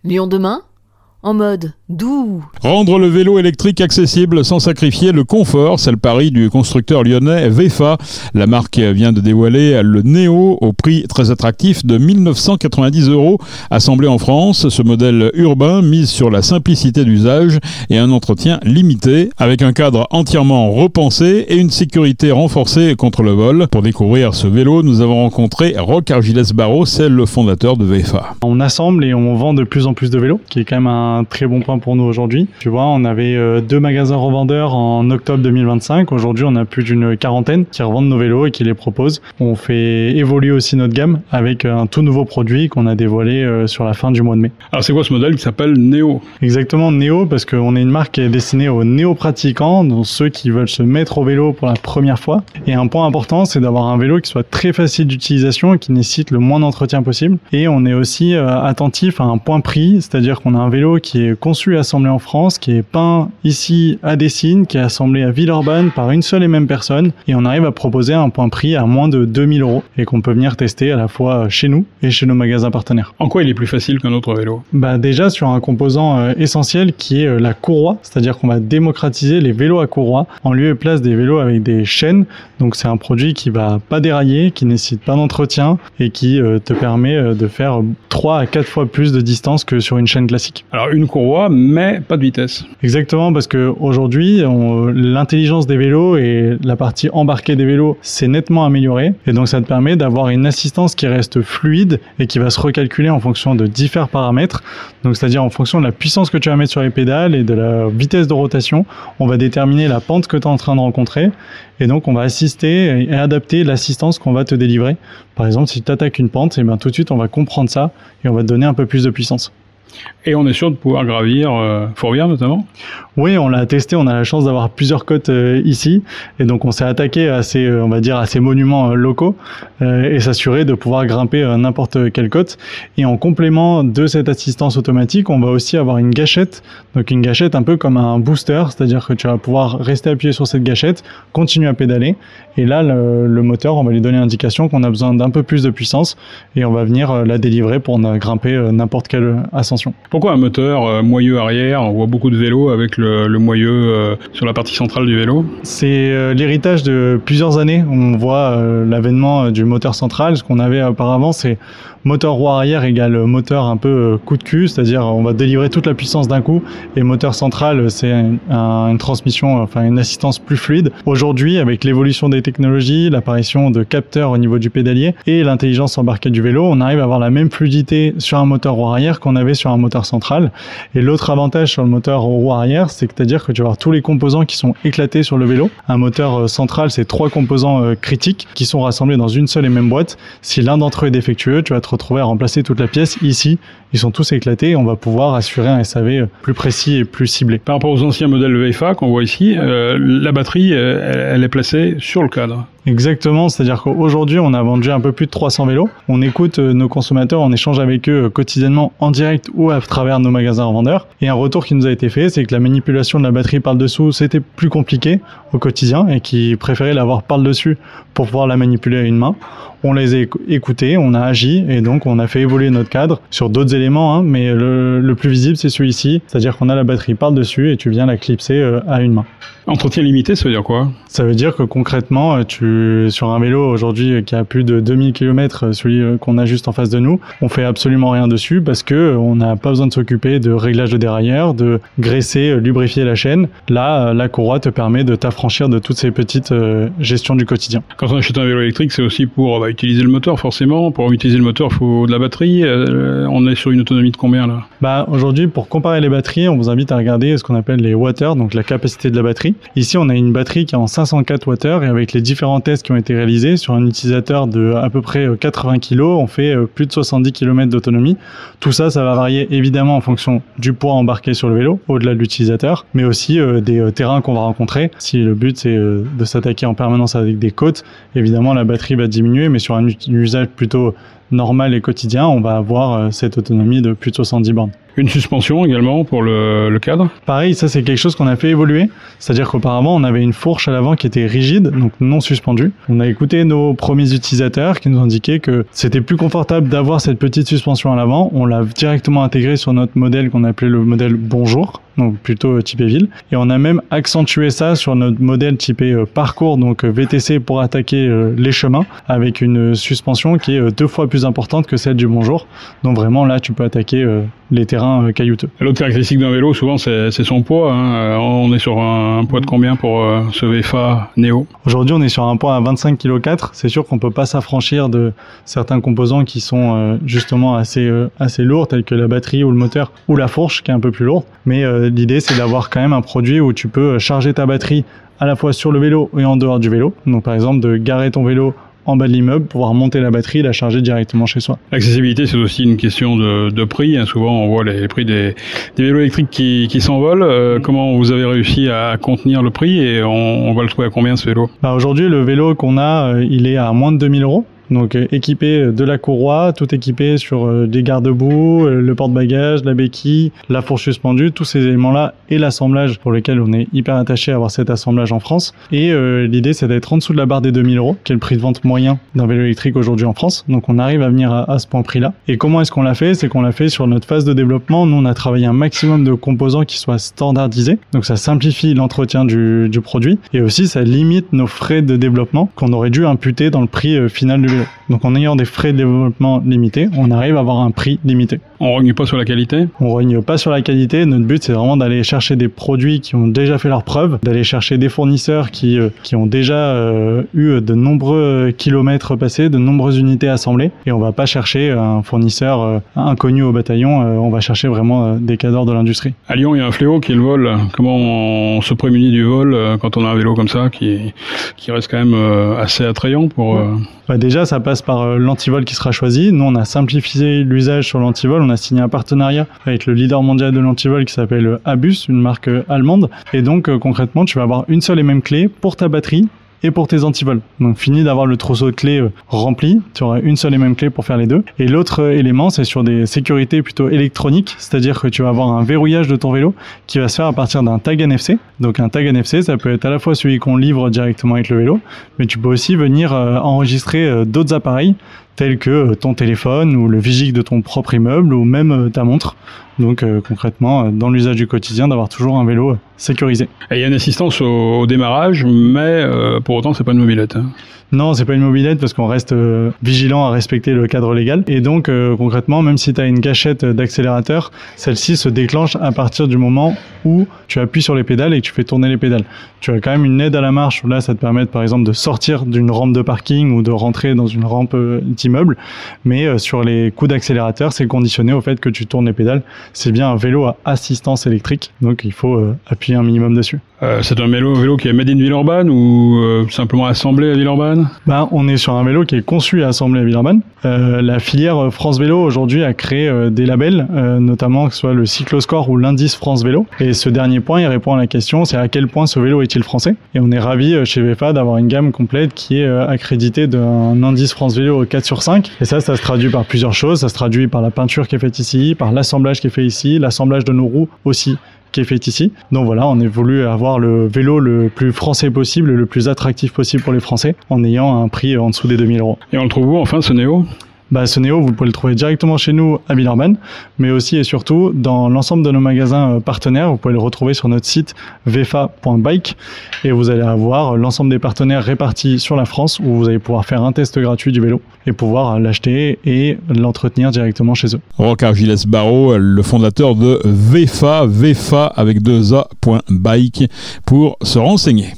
Lyon demain, en mode doux. Rendre le vélo électrique accessible sans sacrifier le confort, c'est le pari du constructeur lyonnais VEFA. La marque vient de dévoiler le Neo au prix très attractif de 1 990 €, assemblé en France. Ce modèle urbain mise sur la simplicité d'usage et un entretien limité, avec un cadre entièrement repensé et une sécurité renforcée contre le vol. Pour découvrir ce vélo, nous avons rencontré Roch Argilès-Barraud, c'est le fondateur de VEFA. On assemble et on vend de plus en plus de vélos, qui est quand même un très bon point pour nous aujourd'hui. Tu vois, on avait 2 magasins revendeurs en octobre 2025. Aujourd'hui, on a plus d'une quarantaine qui revendent nos vélos et qui les proposent. On fait évoluer aussi notre gamme avec un tout nouveau produit qu'on a dévoilé sur la fin du mois de mai. Alors c'est quoi ce modèle qui s'appelle Neo ? Exactement, Neo, parce qu'on est une marque qui est destinée aux néo-pratiquants, donc ceux qui veulent se mettre au vélo pour la première fois. Et un point important, c'est d'avoir un vélo qui soit très facile d'utilisation et qui nécessite le moins d'entretien possible. Et on est aussi attentif à un point prix, c'est-à-dire qu'on a un vélo qui est conçu et assemblé en France, qui est peint ici à Dessines, qui est assemblé à Villeurbanne par une seule et même personne, et on arrive à proposer un point prix à moins de 2 000 € et qu'on peut venir tester à la fois chez nous et chez nos magasins partenaires. En quoi il est plus facile qu'un autre vélo ? Déjà sur un composant essentiel qui est la courroie, c'est-à-dire qu'on va démocratiser les vélos à courroie en lieu et place des vélos avec des chaînes. Donc c'est un produit qui va pas dérailler, qui nécessite pas d'entretien et qui te permet de faire 3 à 4 fois plus de distance que sur une chaîne classique. Alors une courroie, mais pas de vitesse. Exactement, parce que aujourd'hui, l'intelligence des vélos et la partie embarquée des vélos s'est nettement améliorée, et donc ça te permet d'avoir une assistance qui reste fluide et qui va se recalculer en fonction de différents paramètres. Donc c'est-à-dire en fonction de la puissance que tu vas mettre sur les pédales et de la vitesse de rotation, on va déterminer la pente que tu es en train de rencontrer, et donc on va assister et adapter l'assistance qu'on va te délivrer. Par exemple, si tu attaques une pente, et tout de suite on va comprendre ça et on va te donner un peu plus de puissance. Et on est sûr de pouvoir gravir Fourvière notamment ? Oui, on l'a testé, on a la chance d'avoir plusieurs côtes ici, et donc on s'est attaqué à ces, à ces monuments locaux et s'assurer de pouvoir grimper n'importe quelle côte. Et en complément de cette assistance automatique, on va aussi avoir une gâchette, donc une gâchette un peu comme un booster, c'est-à-dire que tu vas pouvoir rester appuyé sur cette gâchette, continuer à pédaler, et là le moteur, on va lui donner l'indication qu'on a besoin d'un peu plus de puissance et on va venir la délivrer pour grimper n'importe quelle ascension. Pourquoi un moteur moyeu arrière ? On voit beaucoup de vélos avec le moyeu sur la partie centrale du vélo. C'est l'héritage de plusieurs années. On voit l'avènement du moteur central. Ce qu'on avait auparavant, c'est moteur roue arrière égale moteur un peu coup de cul, c'est-à-dire on va délivrer toute la puissance d'un coup, et moteur central, c'est une transmission, une assistance plus fluide. Aujourd'hui, avec l'évolution des technologies, l'apparition de capteurs au niveau du pédalier et l'intelligence embarquée du vélo, on arrive à avoir la même fluidité sur un moteur roue arrière qu'on avait sur un moteur central. Et l'autre avantage sur le moteur roue arrière, c'est-à-dire que tu vas avoir tous les composants qui sont éclatés sur le vélo. Un moteur central, c'est 3 composants critiques qui sont rassemblés dans une seule et même boîte. Si l'un d'entre eux est défectueux, tu vas te retrouver à remplacer toute la pièce. Ici, ils sont tous éclatés et on va pouvoir assurer un SAV plus précis et plus ciblé. Par rapport aux anciens modèles VEFA qu'on voit ici, la batterie, elle est placée sur le cadre. Exactement, c'est-à-dire qu'aujourd'hui, on a vendu un peu plus de 300 vélos. On écoute nos consommateurs, on échange avec eux quotidiennement en direct ou à travers nos magasins revendeurs. Et un retour qui nous a été fait, c'est que la manipulation de la batterie par le dessous, c'était plus compliqué au quotidien et qu'ils préféraient l'avoir par le dessus pour pouvoir la manipuler à une main. On les a écoutés, on a agi et donc on a fait évoluer notre cadre sur d'autres éléments, mais le plus visible, c'est celui-ci, c'est-à-dire qu'on a la batterie par le dessus et tu viens la clipser à une main. Entretien limité, ça veut dire quoi ? Ça veut dire que concrètement, sur un vélo aujourd'hui qui a plus de 2000 km, celui qu'on a juste en face de nous, on fait absolument rien dessus parce que on n'a pas besoin de s'occuper de réglage de dérailleur, de graisser, lubrifier la chaîne. Là, la courroie te permet de t'affranchir de toutes ces petites gestions du quotidien. Quand on achète un vélo électrique, c'est aussi pour utiliser le moteur forcément. Pour utiliser le moteur, il faut de la batterie. On est sur une autonomie de combien là ? Aujourd'hui, pour comparer les batteries, on vous invite à regarder ce qu'on appelle les wattheures, donc la capacité de la batterie. Ici, on a une batterie qui est en 504 Wh et avec les différents tests qui ont été réalisés sur un utilisateur de à peu près 80 kg, on fait plus de 70 km d'autonomie. Tout ça, ça va varier évidemment en fonction du poids embarqué sur le vélo, au-delà de l'utilisateur, mais aussi des terrains qu'on va rencontrer. Si le but c'est de s'attaquer en permanence avec des côtes, évidemment la batterie va diminuer, mais sur un usage plutôt normal et quotidien, on va avoir cette autonomie de plus de 70 bornes. Une suspension également pour le cadre. Pareil, ça c'est quelque chose qu'on a fait évoluer. C'est-à-dire qu'auparavant, on avait une fourche à l'avant qui était rigide, donc non suspendue. On a écouté nos premiers utilisateurs qui nous indiquaient que c'était plus confortable d'avoir cette petite suspension à l'avant. On l'a directement intégré sur notre modèle qu'on appelait le modèle Bonjour, donc plutôt typé ville. Et on a même accentué ça sur notre modèle typé Parcours, donc VTC pour attaquer les chemins, avec une suspension qui est 2 fois plus importante que celle du Bonjour. Donc vraiment là, tu peux attaquer les terrains caillouteux. L'autre caractéristique d'un vélo, souvent, c'est son poids. On est sur un poids de combien pour ce VEFA Neo? Aujourd'hui, on est sur un poids à 25,4 kg. C'est sûr qu'on peut pas s'affranchir de certains composants qui sont justement assez lourds, tels que la batterie ou le moteur ou la fourche, qui est un peu plus lourde. Mais l'idée, c'est d'avoir quand même un produit où tu peux charger ta batterie à la fois sur le vélo et en dehors du vélo. Donc, par exemple, de garer ton vélo en bas de l'immeuble, pouvoir monter la batterie et la charger directement chez soi. L'accessibilité, c'est aussi une question de prix. Souvent, on voit les prix des vélos électriques qui s'envolent. Comment vous avez réussi à contenir le prix et on va le trouver à combien ce vélo? Aujourd'hui, le vélo qu'on a, il est à moins de 2 000 €. Donc équipé de la courroie, tout équipé sur des garde-boue, le porte-bagages, la béquille, la fourche suspendue, tous ces éléments-là et l'assemblage pour lequel on est hyper attaché à avoir cet assemblage en France. Et l'idée, c'est d'être en dessous de la barre des 2 000 €, qui est le prix de vente moyen d'un vélo électrique aujourd'hui en France. Donc on arrive à venir à ce point prix-là. Et comment est-ce qu'on l'a fait? C'est qu'on l'a fait sur notre phase de développement. Nous, on a travaillé un maximum de composants qui soient standardisés. Donc ça simplifie l'entretien du produit et aussi ça limite nos frais de développement qu'on aurait dû imputer dans le prix final du vélo. Donc en ayant des frais de développement limités, on arrive à avoir un prix limité. On rogne pas sur la qualité? On rogne pas sur la qualité. Notre but, c'est vraiment d'aller chercher des produits qui ont déjà fait leurs preuves, d'aller chercher des fournisseurs qui ont déjà eu de nombreux kilomètres passés, de nombreuses unités assemblées. Et on va pas chercher un fournisseur inconnu au bataillon. On va chercher vraiment des cadors de l'industrie. À Lyon, il y a un fléau qui est le vol. Comment on se prémunit du vol quand on a un vélo comme ça qui reste quand même assez attrayant pour... Déjà, ça passe par l'antivol qui sera choisi. Nous, on a simplifié l'usage sur l'antivol. On a signé un partenariat avec le leader mondial de l'antivol qui s'appelle Abus, une marque allemande. Et donc, concrètement, tu vas avoir une seule et même clé pour ta batterie et pour tes antivols. Donc fini d'avoir le trousseau de clés rempli, tu auras une seule et même clé pour faire les deux. Et l'autre élément, c'est sur des sécurités plutôt électroniques, c'est-à-dire que tu vas avoir un verrouillage de ton vélo qui va se faire à partir d'un tag NFC. Donc un tag NFC, ça peut être à la fois celui qu'on livre directement avec le vélo, mais tu peux aussi venir enregistrer d'autres appareils tels que ton téléphone ou le vigic de ton propre immeuble ou même ta montre. Donc concrètement, dans l'usage du quotidien, d'avoir toujours un vélo sécurisé. Et il y a une assistance au démarrage, mais pour autant, c'est pas une mobilette. Non, c'est pas une mobilette parce qu'on reste vigilant à respecter le cadre légal. Et donc concrètement, même si tu as une gâchette d'accélérateur, celle-ci se déclenche à partir du moment où tu appuies sur les pédales et que tu fais tourner les pédales. Tu as quand même une aide à la marche où là, ça te permet par exemple de sortir d'une rampe de parking ou de rentrer dans une rampe d'immeuble. Mais sur les coups d'accélérateur, c'est conditionné au fait que tu tournes les pédales. C'est bien un vélo à assistance électrique, donc il faut appuyer un minimum dessus. C'est un vélo qui est made in Villeurbanne ou simplement assemblé à Villeurbanne? On est sur un vélo qui est conçu et assemblé à Villeurbanne. La filière France Vélo aujourd'hui a créé des labels, notamment que ce soit le Cycloscore ou l'indice France Vélo. Et ce dernier point, il répond à la question, c'est à quel point ce vélo est-il français? Et on est ravis chez VEFA d'avoir une gamme complète qui est accréditée d'un indice France Vélo 4/5. Et ça se traduit par plusieurs choses. Ça se traduit par la peinture qui est faite ici, par l'assemblage qui est fait ici, l'assemblage de nos roues aussi qui est fait ici. Donc voilà, on a voulu avoir le vélo le plus français possible, le plus attractif possible pour les Français, en ayant un prix en dessous des 2 000 €. Et on le trouve où enfin ce Neo? Ce Neo, vous pouvez le trouver directement chez nous à Villeurbanne, mais aussi et surtout dans l'ensemble de nos magasins partenaires. Vous pouvez le retrouver sur notre site vefa.bike et vous allez avoir l'ensemble des partenaires répartis sur la France où vous allez pouvoir faire un test gratuit du vélo et pouvoir l'acheter et l'entretenir directement chez eux. Rocard Gilles Barraud, le fondateur de VEFA avec 2A.bike pour se renseigner.